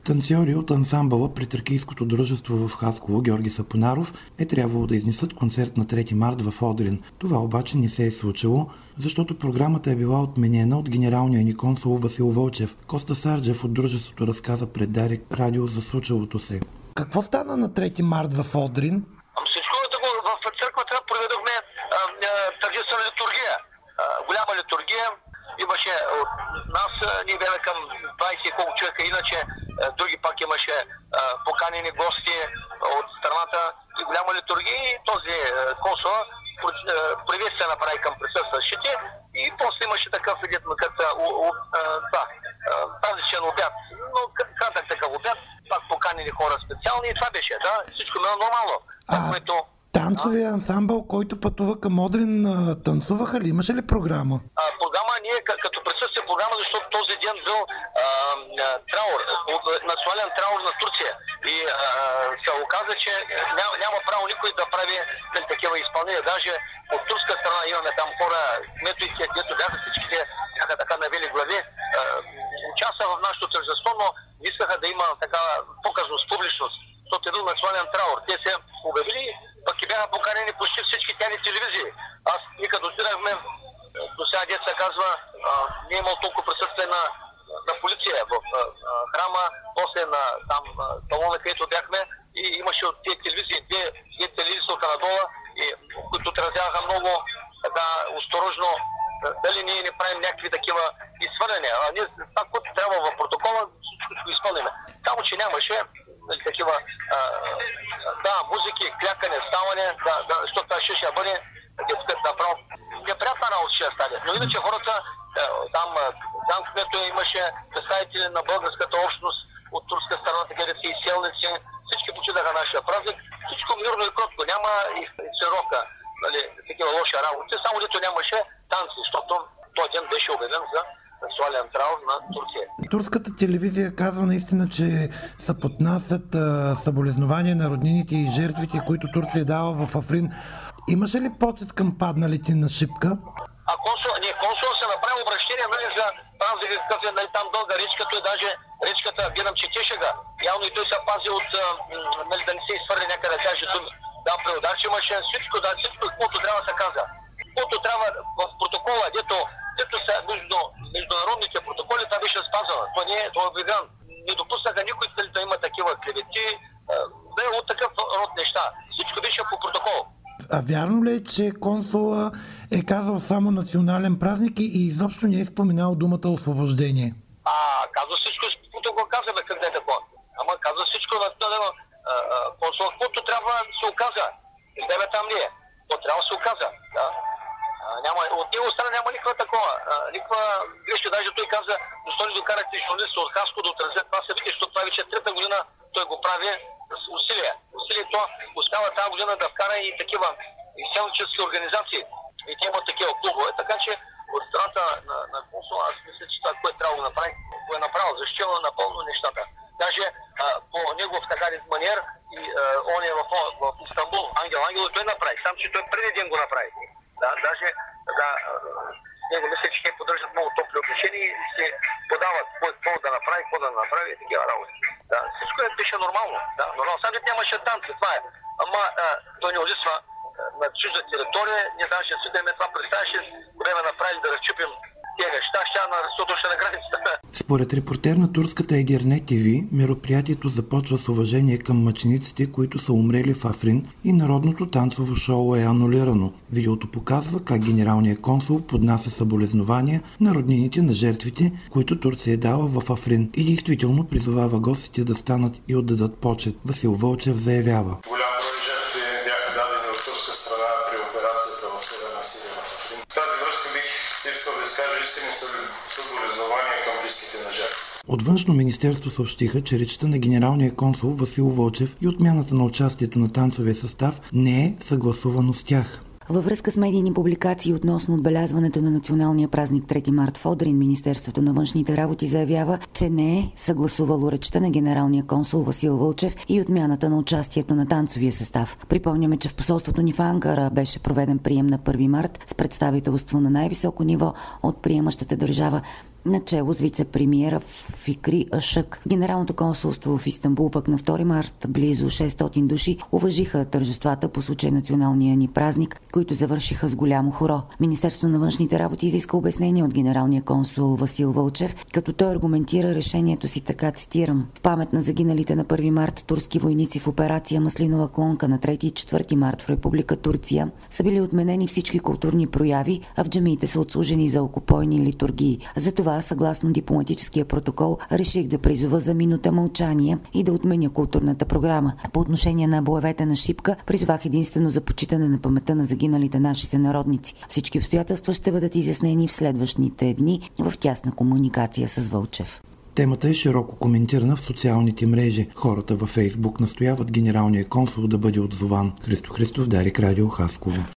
Танцьори от ансамбъла при Тракийското дружество в Хасково Георги Сапонаров е трябвало да изнесат концерт на 3 март в Одрин. Това обаче не се е случило, защото програмата е била отменена от генералния ни консул Васил Вълчев. Коста Сарджев от дружеството разказа пред Дарик радио за случилото се. Какво стана на 3 март в Одрин? Всичко в църквата проведохме тържествена литургия. Голяма литургия. Имаше от нас, ние бяхме към 20 и колко човека, иначе други пак имаше поканени гости от страната и голяма литургия и този консул приветствие направи към присъстващите и после имаше такъв празничен обяд, но кратък такъв обяд, пак поканени хора специални и това беше, да, всичко е нормално. Танцовия ансамбъл, който пътува към Одрин, танцуваха ли? Имаше ли програма? Програма ние като присъствие програма, защото този ден бил траур, национален траур на Турция. И се оказа, че няма право никой да прави такива изпълнения. Даже от турска страна имаме там хора, кметовите, дето бяха всичките, бяха така навели глави, участваха в нашото тържество, но искаха да има такава показност, публичност. Защото е бил национален траур. Те се обявили, пък и бяха поканени почти всички тяни телевизии. Ние като отидахме, до сега деца казва, не е имал толкова присъствие на полиция в храма, после на там талона, където бяхме и имаше от тези телевизии, две телевизии от Анадола, които отразяваха много така осторожно дали ние не правим някакви такива изхвърляния. Ние това, което трябва в протокола, всичко ще го изпълним. Само, че нямаше такива музики, клякане, ставане, защото това ще бъде направо неприятна работа ще стане. Но иначе хората там където имаше представители на българската общност от турска страна, така да си изселници, всички почитаха нашия празник, всичко мирно и кротко, няма и сировка, такива лоши работи, само дето нямаше танци, защото този ден беше обявен за национален траур на Турция. Турската телевизия казва наистина, че са поднасят съболезнования на роднините и жертвите, които Турция дава в Африн. Имаше ли почет към падналите на Шипка? Консул се направи обращение за празник, какъв е там дълга речка, той даже речката, гледам, че тешега. Явно и той се пази от да не се изхвърли някъде даже преводач имаше всичко, каквото трябва да се каза. Каквото трябва в протокола, дето са международните протоколи, това беше спазвано. Това не е обявен. Не допуснаха никой да има такива клевети, да е от такъв род неща. Всичко беше по протокол. А вярно ли е, че консула е казал само национален празник и изобщо не е споменал думата освобождение? Казва всичко, протокол казваме къде е такова. Ама казва всичко на консула, каквото трябва да се оказа. Идеме там ли е? То трябва да се оказа. Да. От него страна няма никаква такова. Никаква грешка. Даже той каза, защо не докарате журналиста от Хаско да отразят това се вики, защото това вече трета година той го прави с усилия. То успява тази година да вкара и такива изселнически организации. И те имат такива клубове. Така че от страната на консула, аз мисля, че това, което трябва да направи, го е направил. Защитил напълно нещата. Даже по негов така маниер и он е в Истанбул, Ангел той направи. Сам, че той преди ден го направи. Даже него мисля, че те поддържат много топли отношения и се подават какво да направи, какво да направи и такива работи. Всичко беше нормално. Но сега нямаше танци, това е. Ама той не улисва на чужда територия, ние даже си да това представяше, време направили да разчупим тези неща, ще на границата. Според репортер на турската Егерне ТВ, мероприятието започва с уважение към мъчениците, които са умрели в Африн и народното танцово шоу е анулирано. Видеото показва как генералният консул поднася съболезнования на роднините на жертвите, които Турция е дала в Африн и действително призовава гостите да станат и отдадат почет. Васил Вълчев заявява. Искам да изкажа искрени съболезнования към близките на жертви. От Външно министерство съобщиха, че речта на генералния консул Васил Вълчев и отмяната на участието на танцовия състав не е съгласувано с тях. Във връзка с медийни публикации относно отбелязването на националния празник 3 март в Одрин, Министерството на външните работи заявява, че не е съгласувало речта на генералния консул Васил Вълчев и отмяната на участието на танцовия състав. Припомняме, че в посолството ни в Анкара беше проведен прием на 1 март с представителство на най-високо ниво от приемащата държава. начело с вице-премиера Фикри Ашък. Генералното консулство в Истанбул пък на 2 март близо 600 души уважиха тържествата по случай националния ни празник, които завършиха с голямо хоро. Министерството на външните работи изиска обяснение от генералния консул Васил Вълчев, като той аргументира решението си така, цитирам: в памет на загиналите на 1 март турски войници в операция Маслинова клонка на 3 и 4 март в Република Турция са били отменени всички културни прояви, а в джамиите са отслужени за окупойни литургии. Затова, съгласно дипломатическия протокол, реших да призова за минута мълчание и да отменя културната програма. По отношение на боевете на Шипка, призвах единствено за почитане на паметта на загиналите наши сънародници. Всички обстоятелства ще бъдат изяснени в следващите дни в тясна комуникация с Вълчев. Темата е широко коментирана в социалните мрежи. Хората във Фейсбук настояват генералния консул да бъде отзован. Христо Христов, Дарик Радио, Хасково.